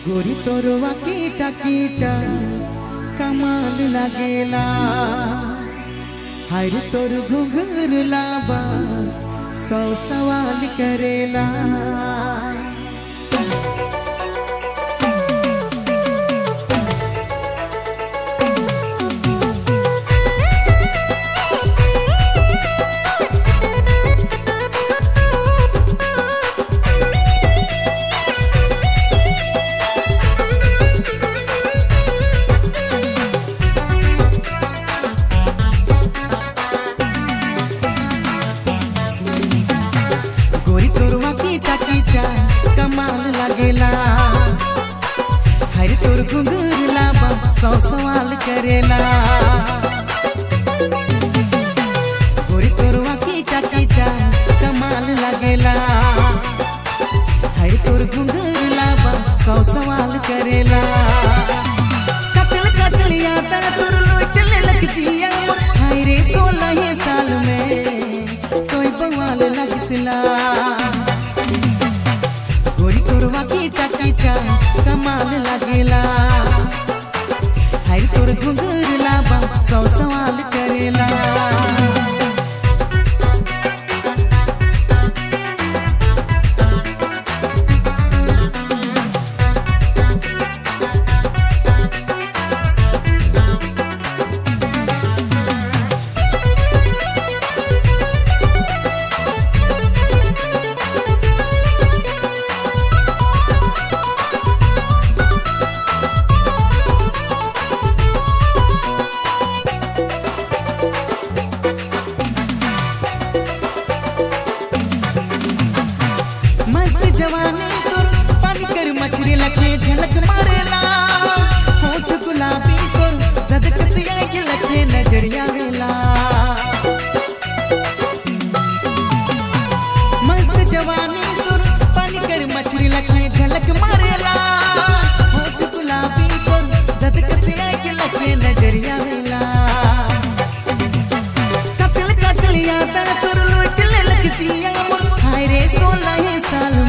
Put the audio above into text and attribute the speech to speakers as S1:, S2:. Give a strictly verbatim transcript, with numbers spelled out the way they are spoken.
S1: गोरी तोरवा कीटा कीचा कमाल लागेला। हर तोर घुघर लाबा सौ सवाल करेला। कीचा कमाल लागेला। हर तोर घुंघर लाबा सौ सवाल करेला। गोरी तोरवा कीचा कीचा कमाल लागेला। हर तोर घुंघर लाबा सौ सवाल करेला। कतल कतल याद तोर लूट ले लग जिया। हाय रे सोलह साल में कोई बवाल लगसिला। गोरी तोरवा कीचा कीचा कमाल लागेला। हर तोर घुंघर लाबा सौ सवाल करेला। जवानी तोर पानी कर मछली लखे झलक मारेला। होठ गुलाबी तोर धधकतिया के लखे नजरिया वेला। मस्त जवानी तोर पानी कर मछली लखे झलक मारेला। होठ गुलाबी तोर धधकतिया के लखे नजरिया वेला। कतल कतल याद तोर लूट ले लग जिया। हाय रे सोलह साल